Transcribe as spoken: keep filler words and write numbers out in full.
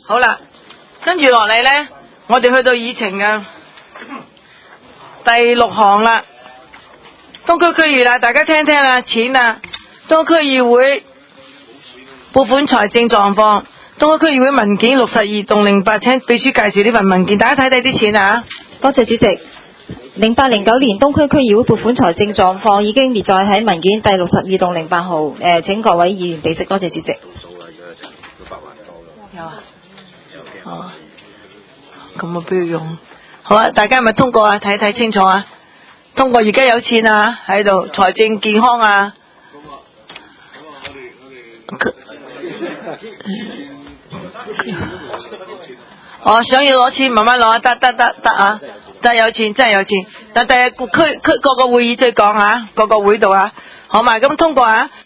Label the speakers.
Speaker 1: 好啦，跟住落嚟呢，我哋去到議程啊，第六項啦，東區區議啦，大家聽聽啦，錢啊，東區區議會撥款財政狀況，東區區議會文件六十二棟零八，請秘書介紹呢份文件，大家睇睇啲錢啊。
Speaker 2: 多謝主席。零八零九年東區區議會撥款財政狀況已經列載喺文件第六十二棟零八號，誒、呃、請各位議員備悉，多謝主席。
Speaker 1: 有啊。哦。咁我不要用。好啊，大家係咪通過啊？睇睇清楚啊。通過而家有錢啊喺度，財政健康啊。我想要攞錢，慢慢攞啊！得得得得啊！得有錢，真係有錢。但第日區區各個會議再講啊，各個會度啊，好嘛？咁通過啊！